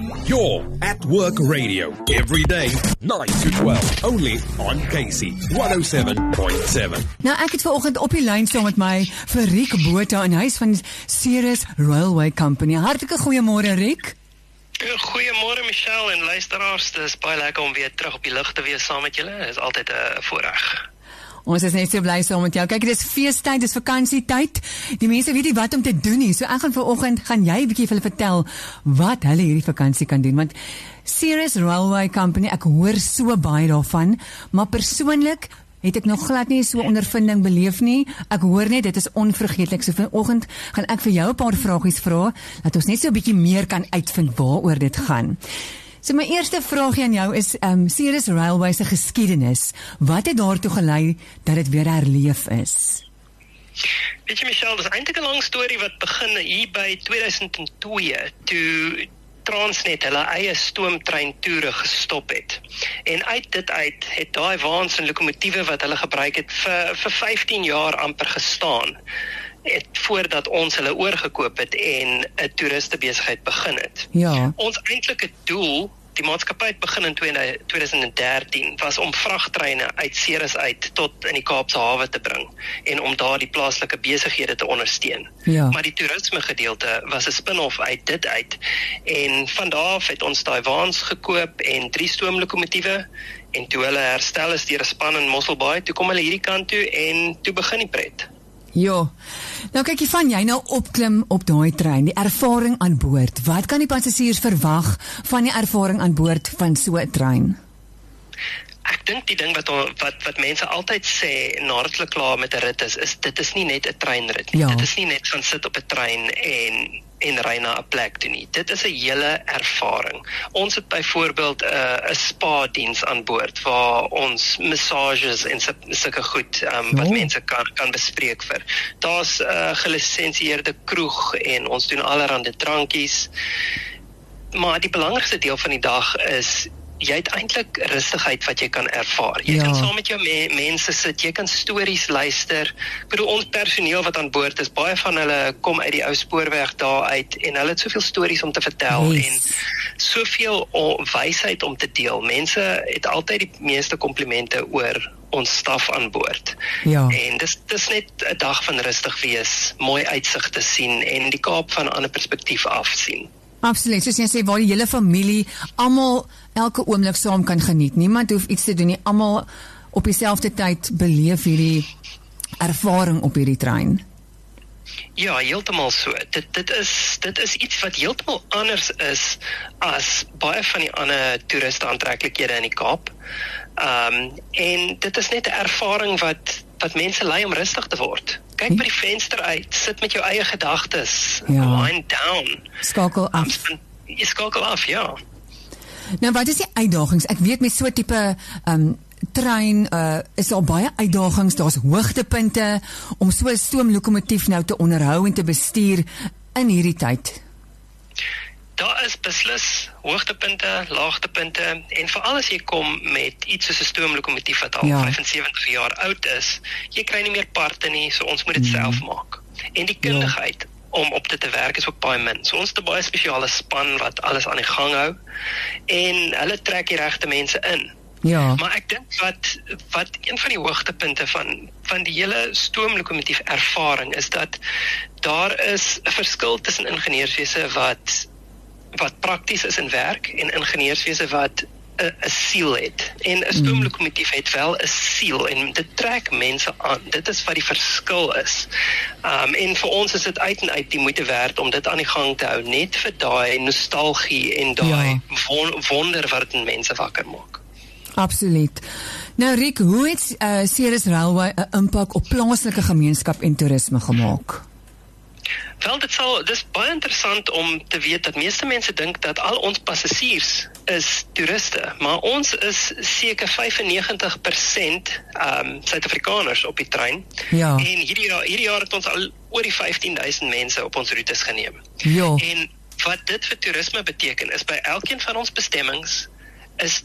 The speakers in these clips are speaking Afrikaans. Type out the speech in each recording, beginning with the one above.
You're at Work Radio every day, 9 to 12, only on Casey 107.7. Nou, ek het vanoggend op die lyn saam met my vir Riek Botha in huis van Ceres Railway Company. Hartlike goeiemôre, Riek. Goeiemôre Michelle en luisteraars. Dit is baie lekker om weer terug op die lug te wees saam met julle. Dit is altyd 'n voorreg. Ons is net so bly saam met jou. Kyk, dit is feestyd, dit is vakansietyd. Die mense weet nie wat om te doen nie. So ek gaan vanoggend gaan jy 'n bietjie vir hulle vertel wat hulle hierdie vakansie kan doen. Want Ceres Railway Company, ek hoor so baie daarvan, maar persoonlik het ek nog glad nie so ondervinding beleef nie. Ek hoor net, dit is onvergeetlik. So vanoggend gaan ek vir jou 'n paar vragies vra, dat ons net so 'n bietjie meer kan uitvind waaroor dit gaan. So my eerste vraagie aan jou is, Ceres Railway se geskiedenis. Wat het daartoe gelei dat dit weer herleef is? Weet jy Michelle, dit is eintlik 'n lang storie wat begin hier by 2002, toe Transnet hulle eie stoomtreintoere gestop het. En uit dit het daai waans en lokomotiewe wat hulle gebruik het vir 15 jaar amper gestaan, voordat ons hulle oorgekoop het en 'n toeristebesigheid begin het. Ja. Ons eintlike doel, die maatskappy het begin in 2013, was om vragtreine uit Ceres uit tot in die Kaapse hawe te bring en om daar die plaaslike besighede te ondersteun. Ja. Maar die toerisme gedeelte was 'n spin-off uit dit uit. En van daar af het ons daai waans gekoop en 3 stoomlokomotiewe, en toe hulle herstel is deur 'n span in Mosselbaai, toe kom hulle hierdie kant toe en toe begin die pret. Ja. Nou kyk, van jy nou opklim op daai trein, die ervaring aan boord. Wat kan die passasiers verwag van die ervaring aan boord van so 'n trein? Ek dink die ding wat mense altyd sê nadat hulle klaar met 'n rit is dit is nie net 'n treinrit nie. Ja. Dit is nie net gaan sit op 'n trein en ry na 'n plek toe nie. Dit is 'n hele ervaring. Ons het byvoorbeeld 'n spa-diens aan boord waar ons massages en sulke goed wat mense kan bespreek vir. Daar's 'n gelisensieerde kroeg en ons doen allerlei drankies. Maar die belangrikste deel van die dag is jy het eintlik rustigheid wat jy kan ervaar. Jy kan saam met jou mense sit, jy kan stories luister. Ek bedoel, ons personeel wat aan boord is, baie van hulle kom uit die ou spoorweg daar uit en hulle het soveel stories om te vertel en soveel wysheid om te deel. Mense het altyd die meeste komplimente oor ons staf aan boord. Ja. En dis net 'n dag van rustig wees, mooi uitsig te sien en die Kaap van 'n ander perspektief af sien. Absoluut, soos jy sê, waar die hele familie, almal elke oomblik saam kan geniet. Niemand hoef iets te doen nie, almal op dieselfde tyd beleef hierdie ervaring op hierdie trein. Ja, heeltemal so. Dit is iets wat heeltemal anders is as baie van die ander toeriste aantreklikhede in die Kaap. En dit is net 'n ervaring wat mense lei om rustig te word. Kyk by die venster uit, sit met jou eie gedagtes, wind down. Skakel af. Jy skakel af, ja. Nou, wat is die uitdagings? Ek weet met so 'n tipe trein is al baie uitdagings, daar's hoogtepunte om so 'n stoomlokomotief nou te onderhou en te bestuur in hierdie tyd. Daar is beslis hoogtepunte, laagtepunte en veral as jy kom met iets soos 'n stoomlokomotief wat al 75 jaar oud is, jy kry nie meer parte nie, so ons moet dit self maak. En die kundigheid om op dit te werk is ook baie min. So ons het 'n baie spesiale span wat alles aan die gang hou en hulle trek die regte mense in. Ja. Maar ek dink wat een van die hoogtepunte van die hele stoomlokomotief ervaring is dat daar is 'n verskil tussen ingenieurswese wat prakties is in werk en ingenieurswese wat 'n siel het. En 'n stoomlokomotief het wel 'n siel en dit trek mense aan. Dit is wat die verskil is. En vir ons is dit uit en uit die moeite werd om dit aan die gang te hou, net vir daai nostalgie en daai wonder wat dit in mense wakker maak. Absoluut. Nou Riek, hoe het Ceres Railway 'n impak op plaaslike gemeenskap en toerisme gemaak? Wel, dit is baie interessant om te weet dat meeste mense dink dat al ons passasiers is toeriste, maar ons is seker 95% Suid-Afrikaners op die trein. Ja. En hierdie jaar het ons al oor die 15,000 mense op ons roetes geneem. Ja. En wat dit vir toerisme beteken is by elkeen van ons bestemmings is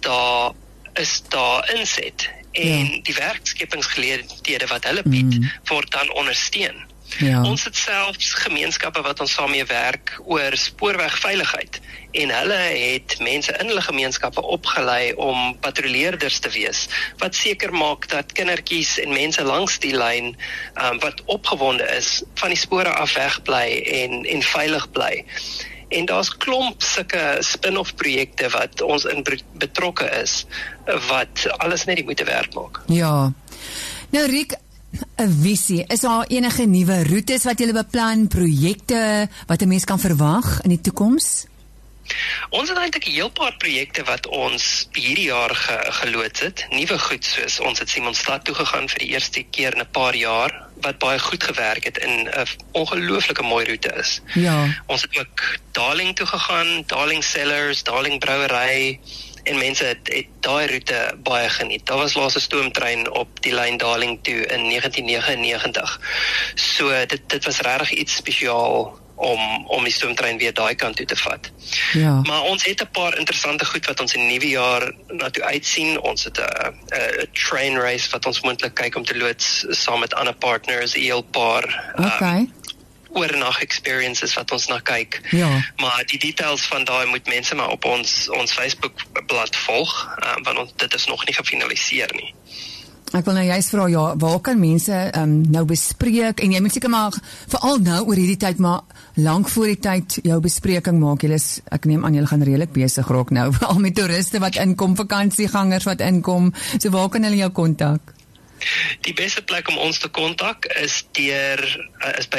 daar inset en die werkskepingsgeleenthede wat hulle bied word dan ondersteun. Ja. Ons het selfs gemeenskappe wat ons saam mee werk oor spoorwegveiligheid en hulle het mense in hulle gemeenskappe opgelei om patrolleerders te wees wat seker maak dat kindertjies en mense langs die lyn wat opgewonde is van die spore af wegbly en veilig bly. En daar's klomp sulke spin-off projekte wat ons in betrokke is wat alles net die moeite werd maak. Ja. Nou Riek, 'n visie, is daar enige nuwe roetes wat julle beplan, projekte wat 'n mens kan verwag in die toekoms? Ons het eintlik 'n heel paar projekte wat ons hierdie jaar geloods het. Nuwe goed soos ons het Simonstad toe gegaan vir die eerste keer in 'n paar jaar wat baie goed gewerk het en 'n ongelooflike mooi roete is. Ja. Ons het ook Darling toe gegaan, Darling Cellars, Darling Brouwery en mense het daai roete baie geniet. Daar was laas 'n stoomtrein op die lyn Darling toe in 1999. So dit was regtig iets spesiaal om die stoomtrein weer daai kant toe te vat. Ja. Maar ons het 'n paar interessante goed wat ons in die nuwe jaar na toe uitsien. Ons het 'n train race wat ons moontlik kyk om te loods saam met ander partners, 'n heel paar Okay. oornag experiences wat ons na kyk. Ja. Maar die details van daai moet mense maar op ons Facebook blad volg, want dit is nog nie gefinaliseer nie. Ek wil nou juist vra, ja, waar kan mense nou bespreek, en jy moet seker maar, veral nou oor hierdie tyd, maar lank voor die tyd jou bespreking maak, ek neem aan, julle gaan redelik besig raak nou, al met toeriste wat inkom, vakansiegangers wat inkom, so waar kan hulle jou kontak? Die beste plek om ons te kontak is by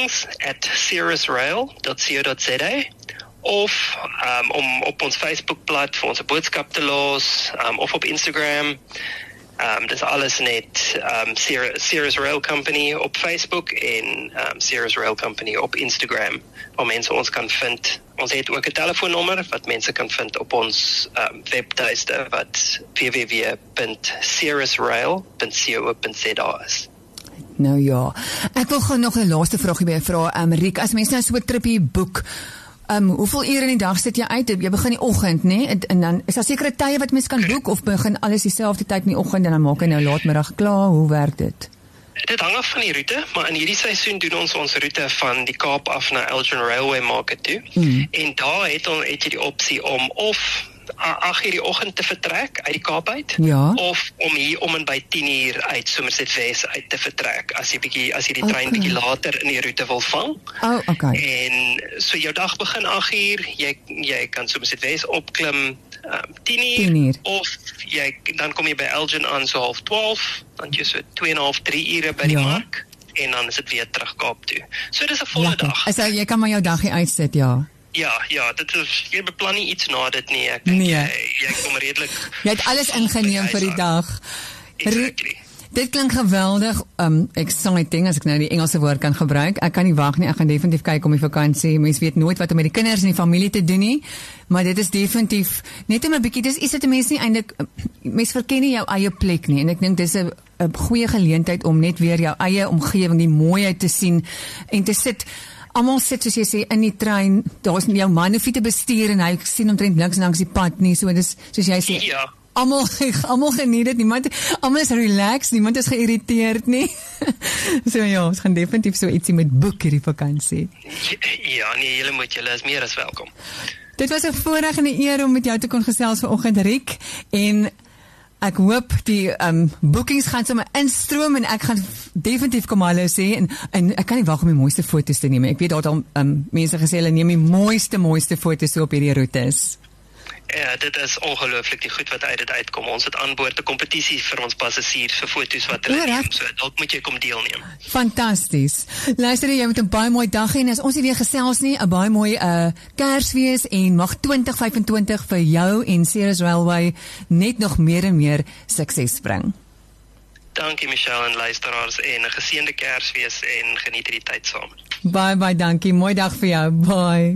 bookings@cirrusrail.co.za of om op ons Facebookblad vir ons boodskap te los, of op Instagram. Dis alles net Cirrus Rail Company op Facebook en Cirrus Rail Company op Instagram, waar mense ons kan vind. Ons het ook 'n telefoonnommer wat mense kan vind op ons webtuiste wat www.cirrusrail.co.za is. Nou ja, ek wil gou nog 'n laaste vraagie by jou vra, Riek, as mense nou so 'n tripie boek, hoeveel ure in die dag sit jy uit? Jy begin die oggend, né? En dan is daar sekere tye wat mens kan boek, of begin alles dieselfde tyd in die oggend en dan maak jy nou laatmiddag klaar? Hoe werk dit? Dit hang af van die roete, maar in hierdie seisoen doen ons roete van die Kaap af na Elgin Railway Market toe. En daar het jy die opsie om of 8 uur die oggend te vertrek uit die Kaap uit, Ja. of om hier om en by 10 uur uit Somerset West uit te vertrek, as jy die trein bietjie later in die roete wil vang. Oh, okay. En so jou dag begin 8 uur, jy kan Somerset West opklim 10 uur, of dan kom jy by Elgin aan so 11:30, dan jy so 2,5, 3 ure by die mark, en dan is dit weer terug Kaap toe. So dis 'n volle dag. So jy kan maar jou dagie uitsit, ja. Ja, dit is, jy beplan nie iets na dit nie. Ek Nee. jy kom redelik. Jy het alles ingeneem vir die dag. Exactly. Dit klink geweldig exciting, as ek nou die Engelse woord kan gebruik. Ek kan nie wag nie, ek gaan definitief kyk om die vakansie. Mens weet nooit wat om met die kinders en die familie te doen nie, maar dit is definitief net om 'n bietjie, dis iets wat mense nie eintlik, mens verken nie jou eie plek nie, en ek dink dis 'n goeie geleentheid om net weer jou eie omgewing, die mooiheid te sien en te sit. Almal sit, soos jy sê, in die trein. Daar's nie jou man hoef nie te bestuur en hy sien omtrent niks langs die pad nie. So dis soos jy sê. Ja. Almal geniet dit. Almal is relaxed, niemand is geïrriteerd nie. So ja, ons gaan definitief so ietsie met boek hierdie vakansie. Ja, nee, julle is meer as welkom. Dit was 'n voorreg en 'n eer om met jou te kon gesels vanoggend, Riek, en ek hoop die bookings gaan sommer instroom en ek gaan definitief kom hallo sê en ek kan nie wag om die mooiste foto's te neem. Ek weet daar al mense gesê hulle neem die mooiste foto's so op hierdie roetes. Ja, dit is ongelooflik die goed wat uit dit uitkom. Ons het aanboord 'n kompetisie vir ons passasiers vir foto's wat hulle neem. So dalk moet jy kom deelneem. Fantasties. Luister, jy moet 'n baie mooi dag hê en as ons nie weer gesels nie, 'n baie mooi Kersfees en mag 2025 vir jou en Cirrus Railway net nog meer en meer sukses bring. Dankie Michelle en luisteraars, en 'n geseënde Kersfees en geniet hierdie tyd saam. Baie dankie. Mooi dag vir jou. Bye.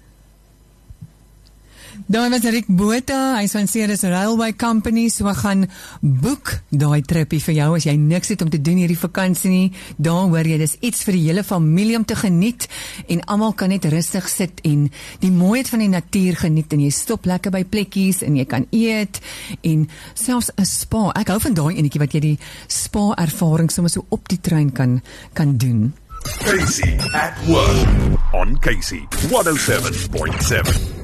Daar was Riek Botha, hy is van Cirrus Railway Company, so gaan boek daai trippie vir jou as jy niks het om te doen hierdie vakansie nie. Daar hoor jy, dis iets vir die hele familie om te geniet en almal kan net rustig sit en die mooiheid van die natuur geniet en jy stop lekker by plekkies en jy kan eet en selfs 'n spa. Ek hou van daai enetjie wat jy die spa ervaring sommer so op die trein kan doen. Casey at Work on Casey 107.7.